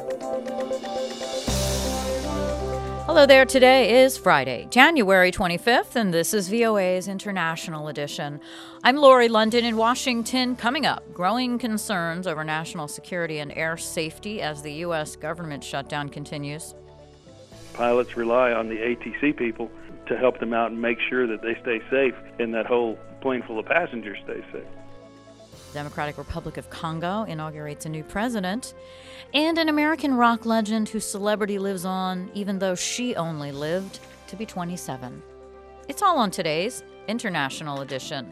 Hello there. Today is Friday, January 25th, and this is VOA's International Edition. I'm Lori London in Washington. Coming up, growing concerns over national security and air safety as the U.S. government shutdown continues. Pilots rely on the ATC people to help them out and make sure that they stay safe and that whole plane full of passengers stay safe. Democratic Republic of Congo inaugurates a new president, and an American rock legend whose celebrity lives on even though she only lived to be 27. It's all on today's International Edition.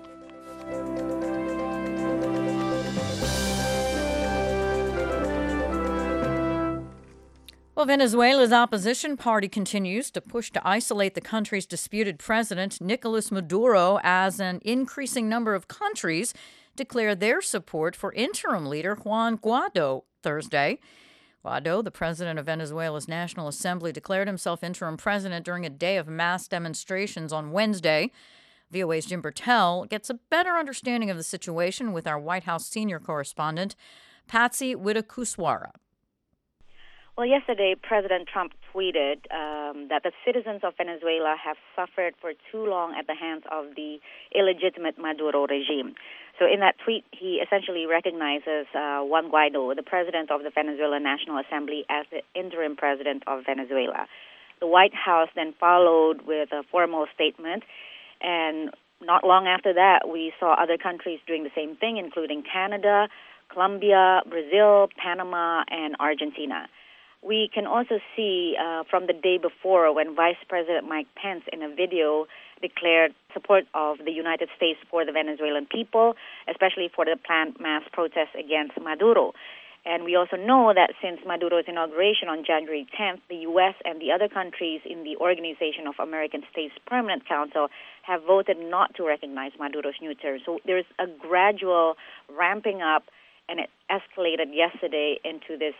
Well, Venezuela's opposition party continues to push to isolate the country's disputed president, Nicolas Maduro, as an increasing number of countries declare their support for interim leader Juan Guaido Thursday. Guaido, the president of Venezuela's National Assembly, declared himself interim president during a day of mass demonstrations on Wednesday. VOA's Jim Bertel gets a better understanding of the situation with our White House senior correspondent, Patsy Widakuswara. Well, yesterday, President Trump tweeted that the citizens of Venezuela have suffered for too long at the hands of the illegitimate Maduro regime. So in that tweet, he essentially recognizes Juan Guaido, the president of the Venezuelan National Assembly, as the interim president of Venezuela. The White House then followed with a formal statement, and not long after that, we saw other countries doing the same thing, including Canada, Colombia, Brazil, Panama, and Argentina. We can also see from the day before when Vice President Mike Pence in a video declared support of the United States for the Venezuelan people, especially for the planned mass protests against Maduro. And we also know that since Maduro's inauguration on January 10th, the U.S. and the other countries in the Organization of American States Permanent Council have voted not to recognize Maduro's new term. So there's a gradual ramping up, and it escalated yesterday into this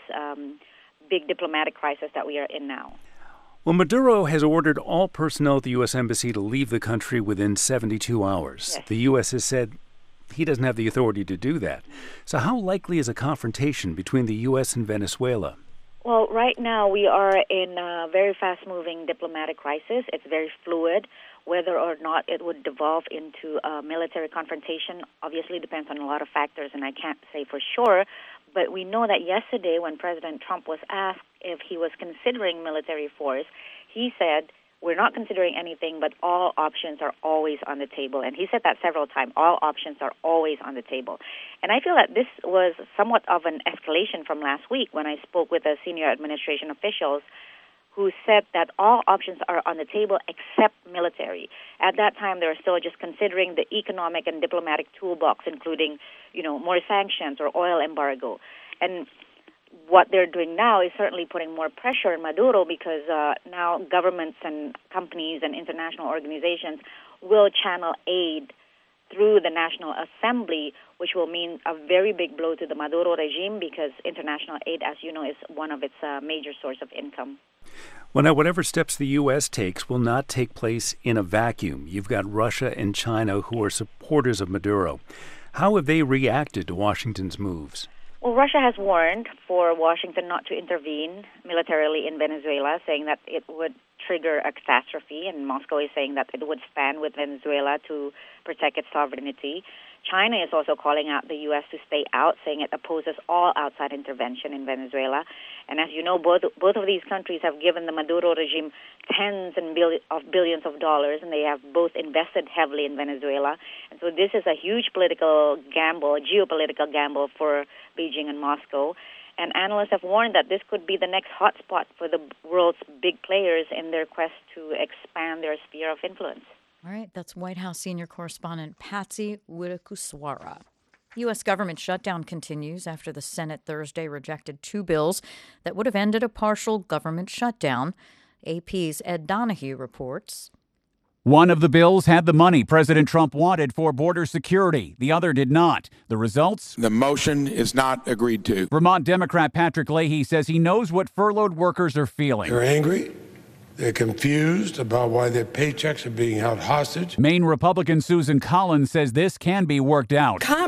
big diplomatic crisis that we are in now. Well, Maduro has ordered all personnel at the U.S. Embassy to leave the country within 72 hours. Yes. The U.S. has said he doesn't have the authority to do that. So how likely is a confrontation between the U.S. and Venezuela? Well, right now we are in a very fast-moving diplomatic crisis. It's very fluid. Whether or not it would devolve into a military confrontation obviously depends on a lot of factors, and I can't say for sure. But we know that yesterday when President Trump was asked if he was considering military force, he said, we're not considering anything, but all options are always on the table. And he said that several times, all options are always on the table. And I feel that this was somewhat of an escalation from last week when I spoke with the senior administration officials who said that all options are on the table except military. At that time, they were still just considering the economic and diplomatic toolbox, including, more sanctions or oil embargo. And what they're doing now is certainly putting more pressure on Maduro because now governments and companies and international organizations will channel aid through the National Assembly, which will mean a very big blow to the Maduro regime because international aid, as you know, is one of its major source of income. Well, now, whatever steps the U.S. takes will not take place in a vacuum. You've got Russia and China who are supporters of Maduro. How have they reacted to Washington's moves? Well, Russia has warned for Washington not to intervene militarily in Venezuela, saying that it would trigger a catastrophe, and Moscow is saying that it would stand with Venezuela to protect its sovereignty. China is also calling out the U.S. to stay out, saying it opposes all outside intervention in Venezuela. And as you know, both of these countries have given the Maduro regime tens of billions of dollars, and they have both invested heavily in Venezuela. And so this is a huge political gamble, a geopolitical gamble for Beijing and Moscow. And analysts have warned that this could be the next hotspot for the world's big players in their quest to expand their sphere of influence. All right, that's White House senior correspondent Patsy Widakuswara. U.S. government shutdown continues after the Senate Thursday rejected two bills that would have ended a partial government shutdown. AP's Ed Donahue reports. One of the bills had the money President Trump wanted for border security. The other did not. The results? The motion is not agreed to. Vermont Democrat Patrick Leahy says he knows what furloughed workers are feeling. They're angry. They're confused about why their paychecks are being held hostage. Maine Republican Susan Collins says this can be worked out. Comp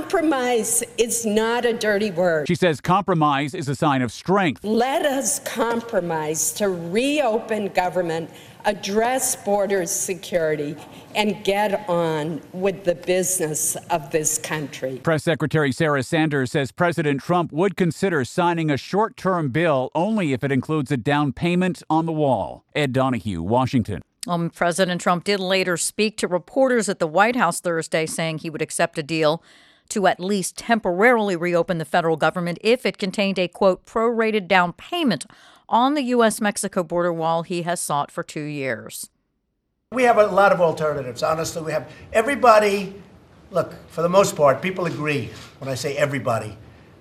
Compromise is not a dirty word. She says compromise is a sign of strength. Let us compromise to reopen government, address border security, and get on with the business of this country. Press Secretary Sarah Sanders says President Trump would consider signing a short-term bill only if it includes a down payment on the wall. Ed Donahue, Washington. President Trump did later speak to reporters at the White House Thursday, saying he would accept a deal to at least temporarily reopen the federal government if it contained a, quote, prorated down payment on the U.S.-Mexico border wall he has sought for 2 years. We have a lot of alternatives. Honestly, we have everybody. Look, for the most part, people agree. When I say everybody,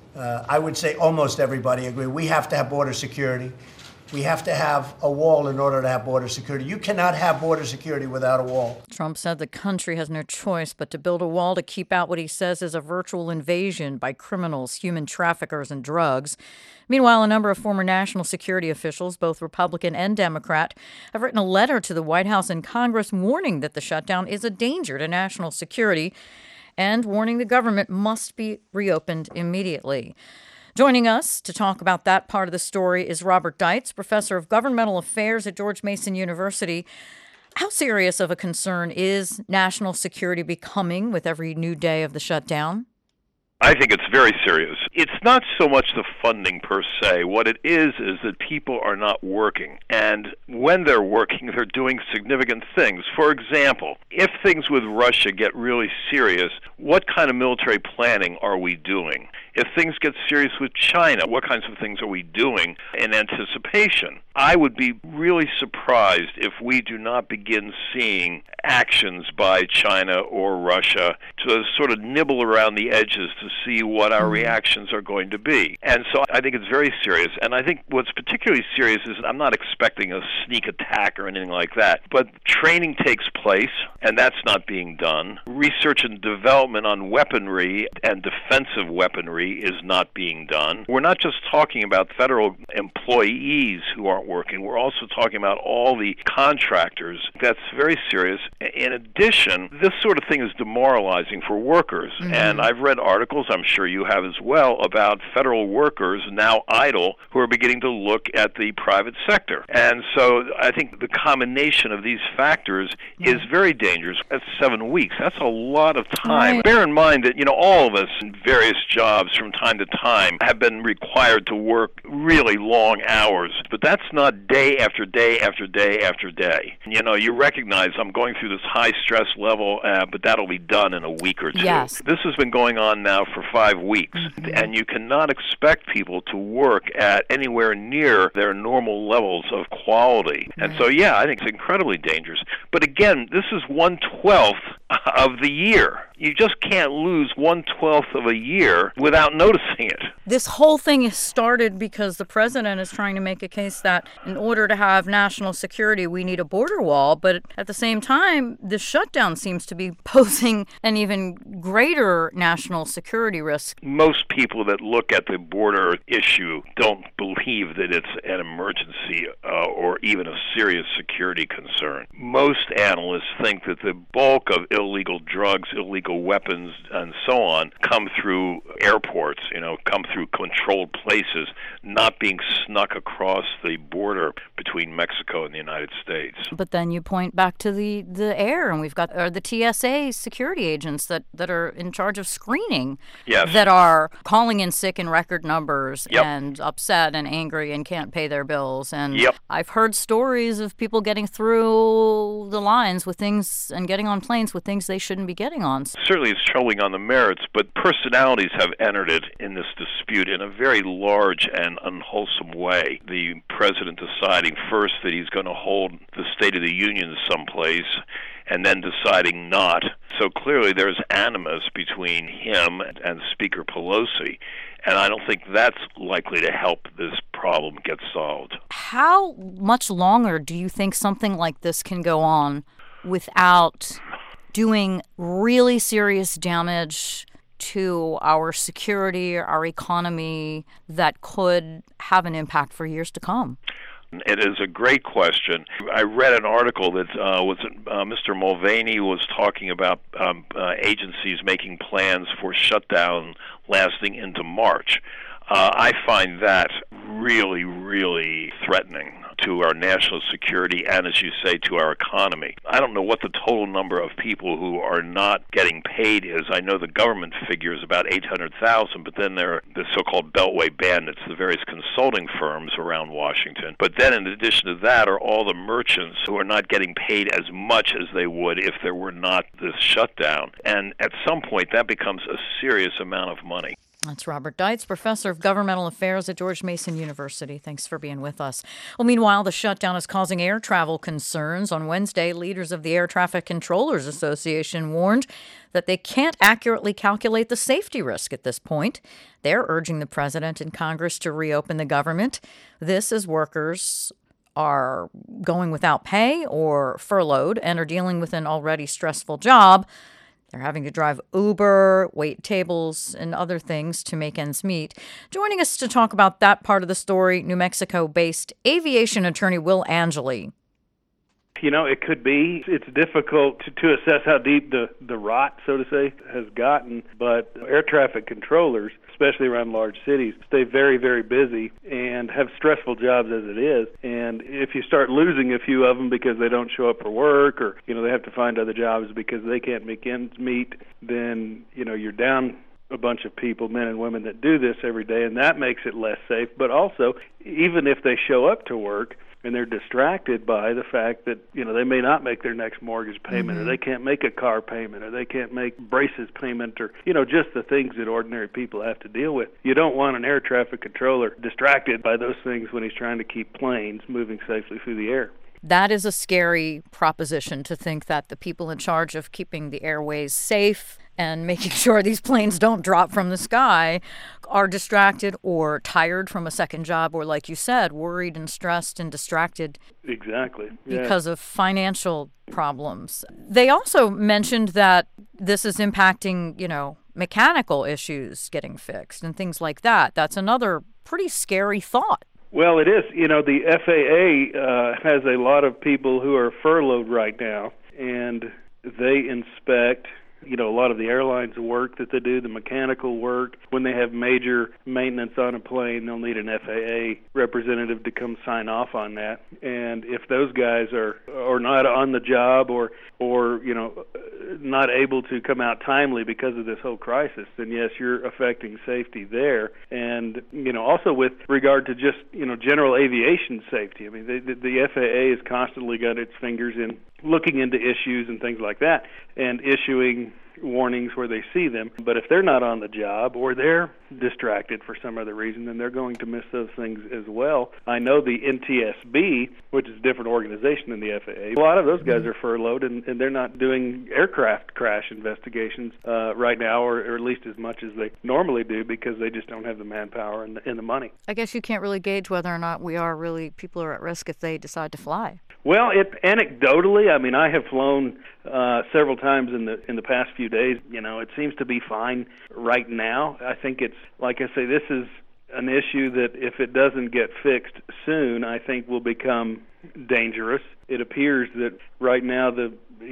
I would say almost everybody agree. We have to have border security. We have to have a wall in order to have border security. You cannot have border security without a wall. Trump said the country has no choice but to build a wall to keep out what he says is a virtual invasion by criminals, human traffickers, and drugs. Meanwhile, a number of former national security officials, both Republican and Democrat, have written a letter to the White House and Congress warning that the shutdown is a danger to national security and warning the government must be reopened immediately. Joining us to talk about that part of the story is Robert Deitz, professor of governmental affairs at George Mason University. How serious of a concern is national security becoming with every new day of the shutdown? I think it's very serious. It's not so much the funding per se. What it is that people are not working. And when they're working, they're doing significant things. For example, if things with Russia get really serious, what kind of military planning are we doing? If things get serious with China, what kinds of things are we doing in anticipation? I would be really surprised if we do not begin seeing actions by China or Russia to sort of nibble around the edges to see what our reactions are going to be. And so I think it's very serious. And I think what's particularly serious is I'm not expecting a sneak attack or anything like that, but training takes place, and that's not being done. Research and development on weaponry and defensive weaponry is not being done. We're not just talking about federal employees who aren't working. We're also talking about all the contractors. That's very serious. In addition, this sort of thing is demoralizing for workers. And I've read articles, I'm sure you have as well, about federal workers now idle who are beginning to look at the private sector. And so I think the combination of these factors is very dangerous. That's 7 weeks. That's a lot of time. Right. Bear in mind that, all of us in various jobs from time to time have been required to work really long hours. But that's not day after day after day after day. You recognize I'm going through this high stress level, but that'll be done in a week or two. Yes. This has been going on now for 5 weeks, and you cannot expect people to work at anywhere near their normal levels of quality. And so, I think it's incredibly dangerous. But again, this is 1/12 of the year. You just can't lose 1/12 of a year without noticing it. This whole thing is started because the president is trying to make a case that in order to have national security, we need a border wall. But at the same time, the shutdown seems to be posing an even greater national security risk. Most people that look at the border issue don't believe that it's an emergency or even a serious security concern. Most analysts think that the bulk of illegal drugs, illegal weapons, and so on come through airports, come through controlled places, not being snuck across the border between Mexico and the United States. But then you point back to the air, and we've got the TSA security agents that are in charge of screening, that are calling in sick in record numbers and upset and angry and can't pay their bills. And I've heard stories of people getting through the lines with things and getting on planes with things they shouldn't be getting on. Certainly it's troubling on the merits, but personalities have entered it in this dispute in a very large and unwholesome way. The president deciding first that he's going to hold the State of the Union someplace and then deciding not. So clearly there's animus between him and Speaker Pelosi, and I don't think that's likely to help this problem get solved. How much longer do you think something like this can go on without doing really serious damage to our security, our economy, that could have an impact for years to come? It is a great question. I read an article that Mr. Mulvaney was talking about agencies making plans for shutdown lasting into March. I find that really, really threatening to our national security and, as you say, to our economy. I don't know what the total number of people who are not getting paid is. I know the government figure is about 800,000, but then there are the so-called Beltway bandits, the various consulting firms around Washington. But then in addition to that are all the merchants who are not getting paid as much as they would if there were not this shutdown. And at some point, that becomes a serious amount of money. That's Robert Deitz, professor of governmental affairs at George Mason University. Thanks for being with us. Well, meanwhile, the shutdown is causing air travel concerns. On Wednesday, leaders of the Air Traffic Controllers Association warned that they can't accurately calculate the safety risk at this point. They're urging the president and Congress to reopen the government. This as workers are going without pay or furloughed and are dealing with an already stressful job. They're having to drive Uber, wait tables, and other things to make ends meet. Joining us to talk about that part of the story, New Mexico-based aviation attorney Will Angeli. You know, it could be. It's difficult to assess how deep the rot, so to say, has gotten. But air traffic controllers, especially around large cities, stay very, very busy and have stressful jobs as it is. And if you start losing a few of them because they don't show up for work or, they have to find other jobs because they can't make ends meet, then, you're down a bunch of people, men and women, that do this every day, and that makes it less safe. But also, even if they show up to work, and they're distracted by the fact that, they may not make their next mortgage payment, or they can't make a car payment, or they can't make braces payment, or, just the things that ordinary people have to deal with. You don't want an air traffic controller distracted by those things when he's trying to keep planes moving safely through the air. That is a scary proposition, to think that the people in charge of keeping the airways safe and making sure these planes don't drop from the sky are distracted or tired from a second job, or, like you said, worried and stressed and distracted. Exactly. Yeah. Because of financial problems. They also mentioned that this is impacting, mechanical issues getting fixed and things like that. That's another pretty scary thought. Well, it is. The FAA has a lot of people who are furloughed right now, and they inspect a lot of the airlines' work that they do, the mechanical work. When they have major maintenance on a plane, they'll need an FAA representative to come sign off on that. And if those guys are not on the job or not able to come out timely because of this whole crisis, then yes, you're affecting safety there. And also with regard to just general aviation safety. I mean, the FAA has constantly got its fingers in looking into issues and things like that, and issuing warnings where they see them. But if they're not on the job or they're distracted for some other reason, then they're going to miss those things as well. I know the NTSB, which is a different organization than the FAA, a lot of those guys are furloughed, and they're not doing aircraft crash investigations right now, or at least as much as they normally do, because they just don't have the manpower and the money. I guess you can't really gauge whether or not people are at risk if they decide to fly. Well, anecdotally, I mean, I have flown several times in the past few days. It seems to be fine right now. I think it's, like I say, this is an issue that if it doesn't get fixed soon, I think will become dangerous. It appears that right now the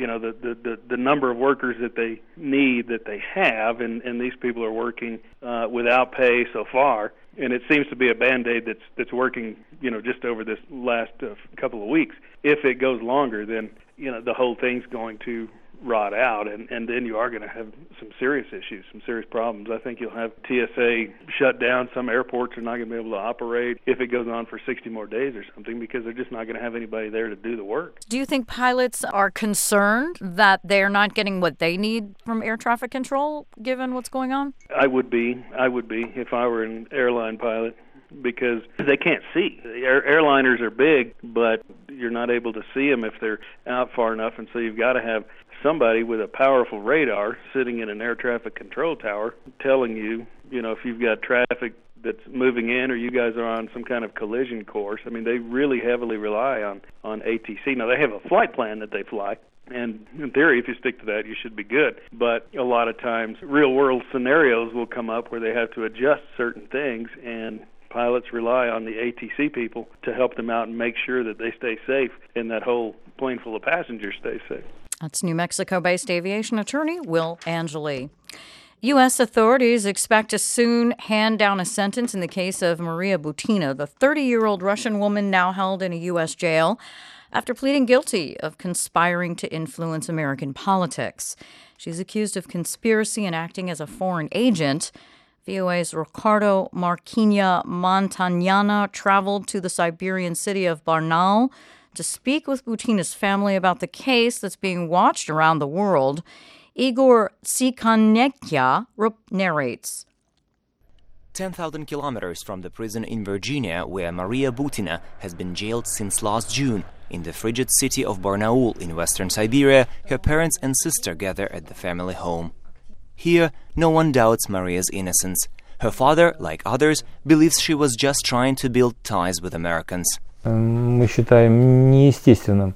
number of workers that they need, that they have, and these people are working without pay so far. And it seems to be a Band-Aid that's working, just over this last couple of weeks. If it goes longer, then, the whole thing's going to rot out, and then you are going to have some serious issues, some serious problems. I think you'll have TSA shut down. Some airports are not going to be able to operate if it goes on for 60 more days or something, because they're just not going to have anybody there to do the work. Do you think pilots are concerned that they're not getting what they need from air traffic control, given what's going on? I would be if I were an airline pilot, because they can't see. Airliners are big, but you're not able to see them if they're out far enough, and so you've got to have somebody with a powerful radar sitting in an air traffic control tower telling you, if you've got traffic that's moving in, or you guys are on some kind of collision course. I mean, they really heavily rely on ATC. Now, they have a flight plan that they fly, and in theory, if you stick to that, you should be good. But a lot of times, real-world scenarios will come up where they have to adjust certain things, and pilots rely on the ATC people to help them out and make sure that they stay safe and that whole plane full of passengers stay safe. That's New Mexico-based aviation attorney Will Angeli. U.S. authorities expect to soon hand down a sentence in the case of Maria Butina, the 30-year-old Russian woman now held in a U.S. jail after pleading guilty of conspiring to influence American politics. She's accused of conspiracy and acting as a foreign agent. VOA's Ricardo Marquina Montagnana traveled to the Siberian city of Barnaul to speak with Butina's family about the case that's being watched around the world. Igor Tsikhanekya narrates. 10,000 kilometers from the prison in Virginia, where Maria Butina has been jailed since last June, in the frigid city of Barnaul in western Siberia, her parents and sister gather at the family home. Here, no one doubts Maria's innocence. Her father, like others, believes she was just trying to build ties with Americans. Мы считаем неестественным.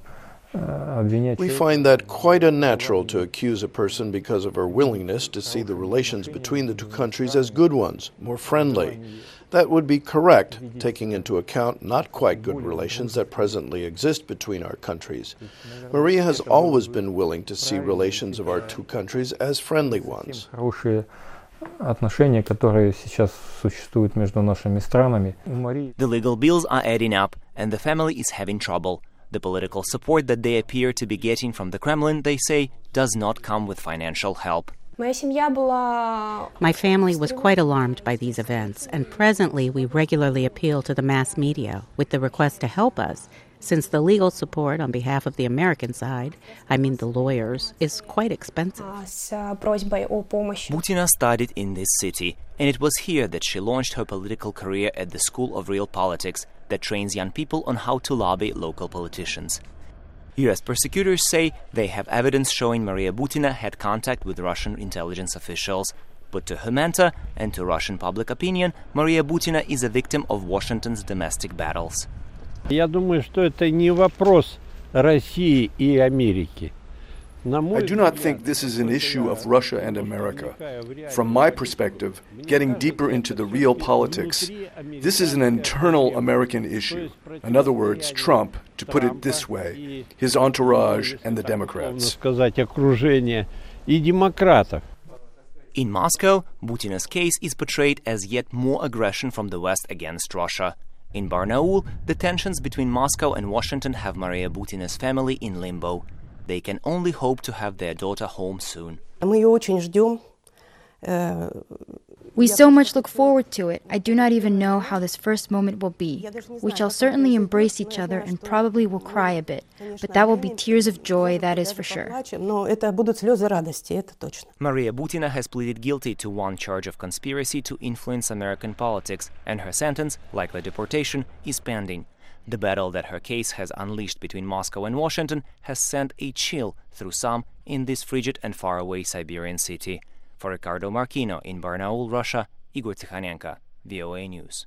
We find that quite unnatural to accuse a person because of her willingness to see the relations between the two countries as good ones, more friendly. That would be correct, taking into account not quite good relations that presently exist between our countries. Maria has always been willing to see relations of our two countries as friendly ones. Отношения, которые сейчас существуют между нашими странами. The legal bills are adding up, and the family is having trouble. The political support that they appear to be getting from the Kremlin, they say, does not come with financial help. My family was quite alarmed by these events, and presently we regularly appeal to the mass media with the request to help us, since the legal support on behalf of the American side, I mean the lawyers, is quite expensive. Butina studied in this city, and it was here that she launched her political career at the School of Real Politics that trains young people on how to lobby local politicians. U.S. prosecutors say they have evidence showing Maria Butina had contact with Russian intelligence officials. But to her mentor and to Russian public opinion, Maria Butina is a victim of Washington's domestic battles. Я думаю, что это не вопрос России и Америки. I do not think this is an issue of Russia and America. From my perspective, getting deeper into the real politics, this is an internal American issue. In other words, Trump, to put it this way, his entourage and the Democrats. In Moscow, Butina's case is portrayed as yet more aggression from the West against Russia. In Barnaul, the tensions between Moscow and Washington have Maria Butina's family in limbo. They can only hope to have their daughter home soon. We so much look forward to it. I do not even know how this first moment will be. We shall certainly embrace each other and probably will cry a bit, but that will be tears of joy, that is for sure. Maria Butina has pleaded guilty to one charge of conspiracy to influence American politics, and her sentence, likely deportation, is pending. The battle that her case has unleashed between Moscow and Washington has sent a chill through some in this frigid and faraway Siberian city. For Ricardo Marquino in Barnaul, Russia, Igor Tsikhanenko, VOA News.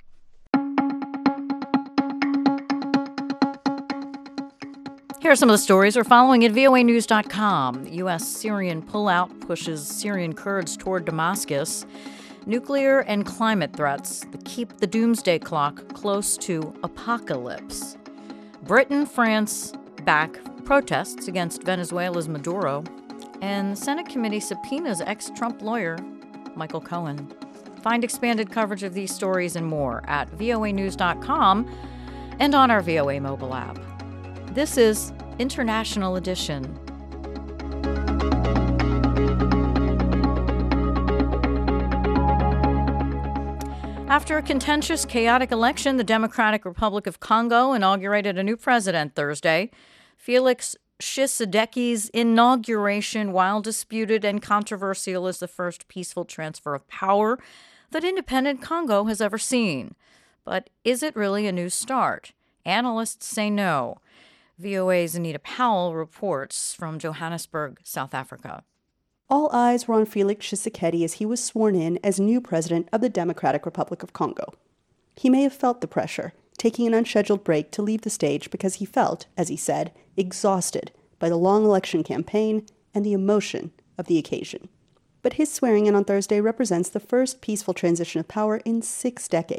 Here are some of the stories we're following at voanews.com. U.S. Syrian pullout pushes Syrian Kurds toward Damascus. Nuclear and climate threats that keep the doomsday clock close to apocalypse. Britain, France back protests against Venezuela's Maduro. And the Senate committee subpoenas ex-Trump lawyer Michael Cohen. Find expanded coverage of these stories and more at voanews.com and on our VOA mobile app. This is International Edition. After a contentious, chaotic election, the Democratic Republic of Congo inaugurated a new president Thursday. Felix Tshisekedi's inauguration, while disputed and controversial, is the first peaceful transfer of power that independent Congo has ever seen. But is it really a new start? Analysts say no. VOA's Anita Powell reports from Johannesburg, South Africa. All eyes were on Felix Tshisekedi as he was sworn in as new president of the Democratic Republic of Congo. He may have felt the pressure, taking an unscheduled break to leave the stage because he felt, as he said, exhausted by the long election campaign and the emotion of the occasion. But his swearing-in on Thursday represents the first peaceful transition of power in 6 decades,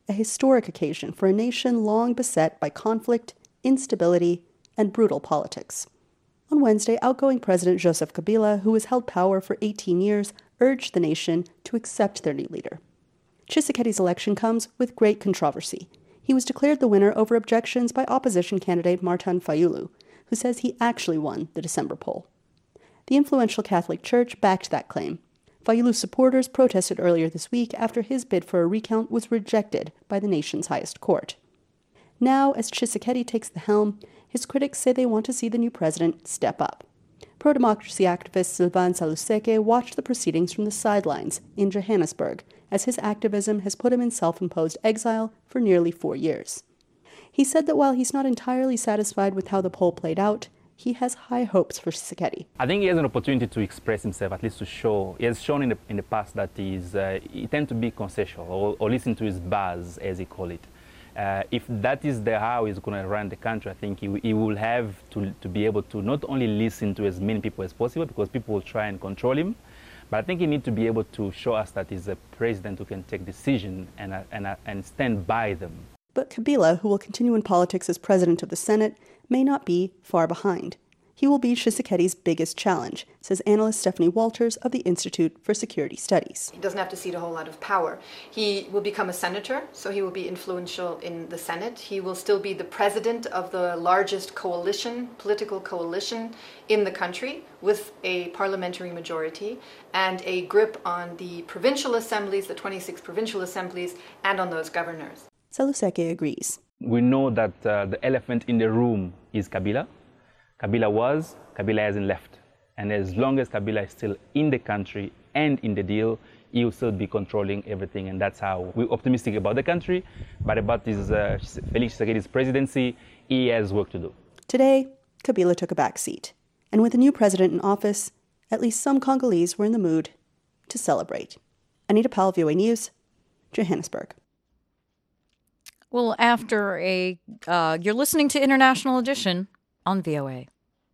a historic occasion for a nation long beset by conflict, instability, and brutal politics. On Wednesday, outgoing President Joseph Kabila, who has held power for 18 years, urged the nation to accept their new leader. Tshisekedi's election comes with great controversy. He was declared the winner over objections by opposition candidate Martin Fayulu, who says he actually won the December poll. The influential Catholic Church backed that claim. Fayulu's supporters protested earlier this week after his bid for a recount was rejected by the nation's highest court. Now, as Tshisekedi takes the helm, his critics say they want to see the new president step up. Pro-democracy activist Sylvain Saluseke watched the proceedings from the sidelines in Johannesburg, as his activism has put him in self-imposed exile for nearly 4 years. He said that while he's not entirely satisfied with how the poll played out, he has high hopes for Tshisekedi. I think he has an opportunity to express himself, at least to show. He has shown in the past that he tends to be concessional or listen to his buzz, as he call it. If that is how he's going to run the country, I think he will have to be able to not only listen to as many people as possible, because people will try and control him, but I think he needs to be able to show us that he's a president who can take decisions and stand by them. But Kabila, who will continue in politics as president of the Senate, may not be far behind. He will be Tshisekedi's biggest challenge, says analyst Stephanie Walters of the Institute for Security Studies. He doesn't have to cede a whole lot of power. He will become a senator, so he will be influential in the Senate. He will still be the president of the largest political coalition in the country, with a parliamentary majority and a grip on the provincial assemblies, the 26 provincial assemblies, and on those governors. Saluseke agrees. We know that the elephant in the room is Kabila. Kabila hasn't left. And as long as Kabila is still in the country and in the deal, he will still be controlling everything. And that's how we're optimistic about the country. But about this Felix Tshisekedi's presidency, he has work to do. Today, Kabila took a back seat. And with a new president in office, at least some Congolese were in the mood to celebrate. Anita Powell, VOA News, Johannesburg. Well, after you're listening to International Edition on VOA.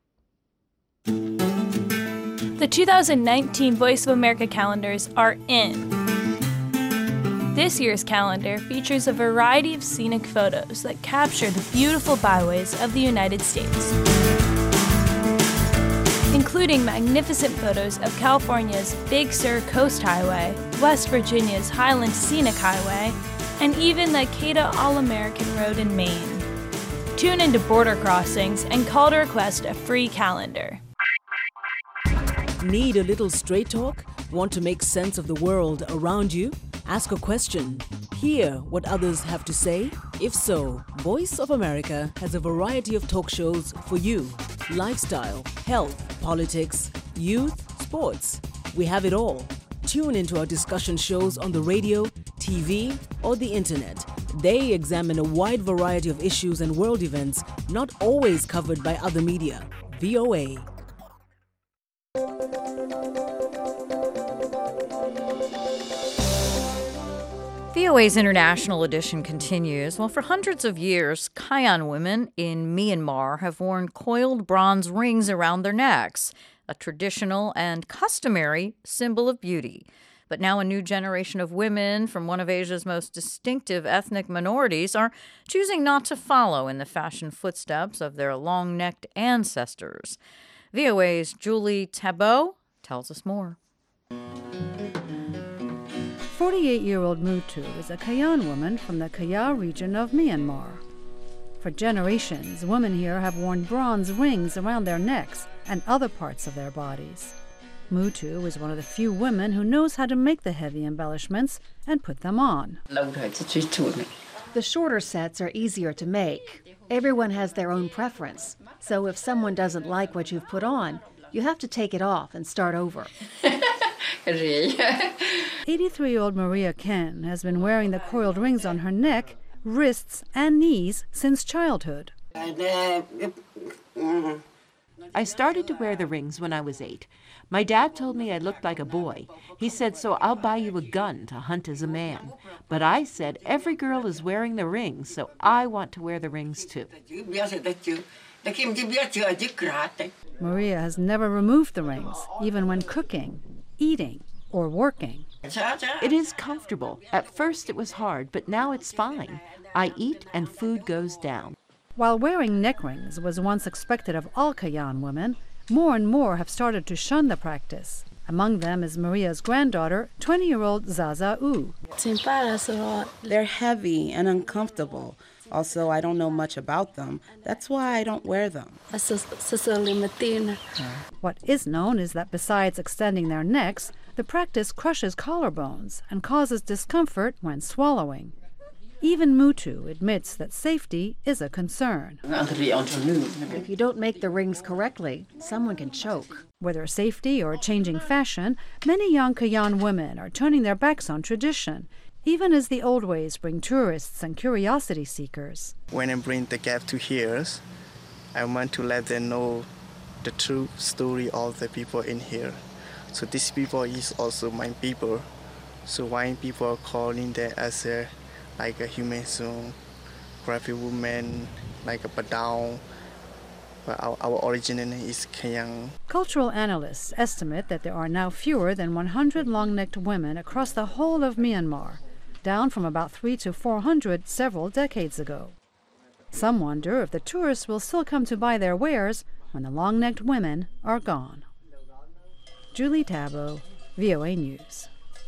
The 2019 Voice of America calendars are in. This year's calendar features a variety of scenic photos that capture the beautiful byways of the United States, including magnificent photos of California's Big Sur Coast Highway, West Virginia's Highland Scenic Highway, and even the Cada All-American Road in Maine. Tune into Border Crossings and call to request a free calendar. Need a little straight talk? Want to make sense of the world around you? Ask a question. Hear what others have to say? If so, Voice of America has a variety of talk shows for you. Lifestyle, health, politics, youth, sports. We have it all. Tune into our discussion shows on the radio, TV, or the internet. They examine a wide variety of issues and world events not always covered by other media. VOA. VOA's International Edition continues. Well, for hundreds of years, Kayan women in Myanmar have worn coiled bronze rings around their necks, a traditional and customary symbol of beauty. But now a new generation of women from one of Asia's most distinctive ethnic minorities are choosing not to follow in the fashion footsteps of their long-necked ancestors. VOA's Julie Tabot tells us more. 48-year-old Mutu is a Kayan woman from the Kaya region of Myanmar. For generations, women here have worn bronze rings around their necks and other parts of their bodies. Mutu is one of the few women who knows how to make the heavy embellishments and put them on. The shorter sets are easier to make. Everyone has their own preference. So if someone doesn't like what you've put on, you have to take it off and start over. 83-year-old Maria Ken has been wearing the coiled rings on her neck, wrists, and knees since childhood. I started to wear the rings when I was 8. My dad told me I looked like a boy. He said, so I'll buy you a gun to hunt as a man. But I said, every girl is wearing the rings, so I want to wear the rings too. Maria has never removed the rings, even when cooking, eating, or working. It is comfortable. At first it was hard, but now it's fine. I eat and food goes down. While wearing neck rings was once expected of all Kayan women, more and more have started to shun the practice. Among them is Maria's granddaughter, 20-year-old Zaza U. They're heavy and uncomfortable. Also, I don't know much about them. That's why I don't wear them. What is known is that besides extending their necks, the practice crushes collarbones and causes discomfort when swallowing. Even Mutu admits that safety is a concern. If you don't make the rings correctly, someone can choke. Whether safety or changing fashion, many young Kayan women are turning their backs on tradition, even as the old ways bring tourists and curiosity seekers. When I bring the gap to here, I want to let them know the true story of the people in here. So these people is also my people. So why people are calling them as like a human soul, graphic woman, like a Padao. But our origin is Kayan. Cultural analysts estimate that there are now fewer than 100 long-necked women across the whole of Myanmar, down from about 300 to 400 several decades ago. Some wonder if the tourists will still come to buy their wares when the long-necked women are gone. Julie Tabo, VOA News.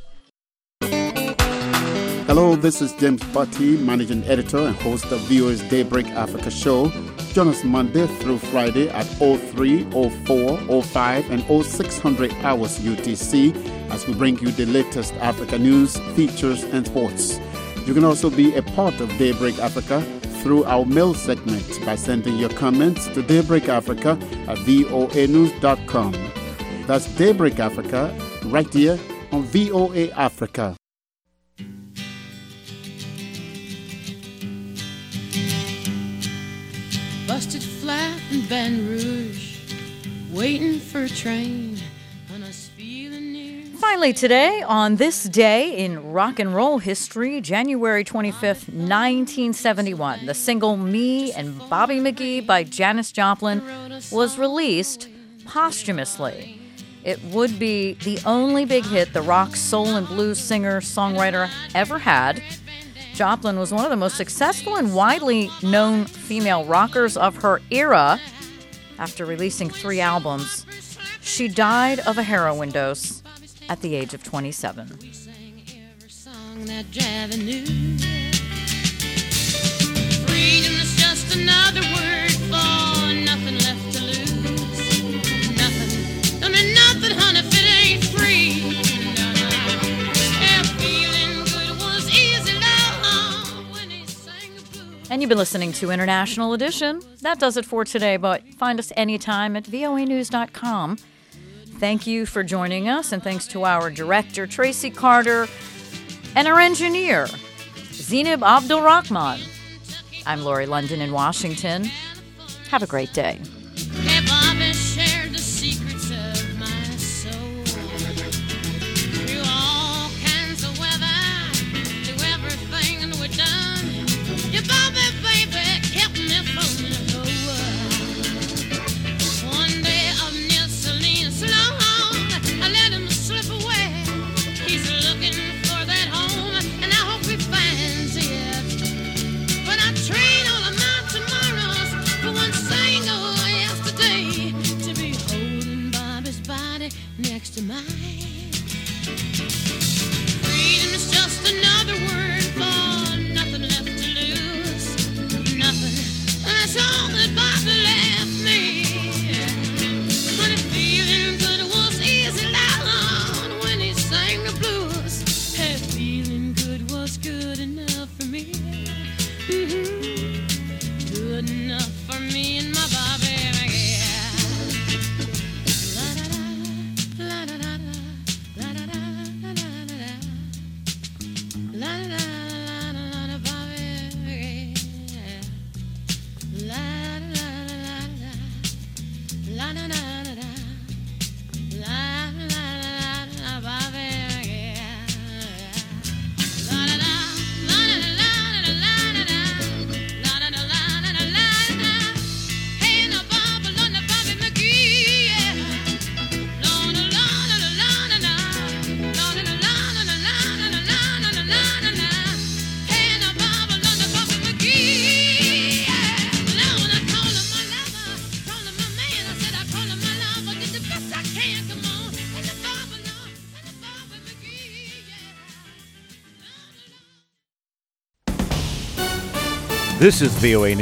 Hello, this is James Butty, Managing Editor and host of VOA's Daybreak Africa show. Join us Monday through Friday at 03, 04, 05, and 0600 hours UTC as we bring you the latest Africa news, features, and sports. You can also be a part of Daybreak Africa through our mail segment by sending your comments to daybreakafrica@voanews.com. That's Daybreak Africa right here on VOA Africa. Busted flat in Baton Rouge, waiting for a train, and us feeling near. Finally today, on this day in rock and roll history, January 25th, 1971, the single Me and Bobby McGee by Janis Joplin was released posthumously. It would be the only big hit the rock, soul, and blues singer-songwriter ever had. Joplin was one of the most successful and widely known female rockers of her era. After releasing 3 albums, she died of a heroin dose at the age of 27. Freedom is just another word for nothing left to lose. Nothing, don't mean nothing, honey, if it ain't free. And you've been listening to International Edition. That does it for today, but find us anytime at voanews.com. Thank you for joining us, and thanks to our director, Tracy Carter, and our engineer, Zineb Abdul-Rahman. I'm Lori London in Washington. Have a great day. Train all of my tomorrows for one single This is VOA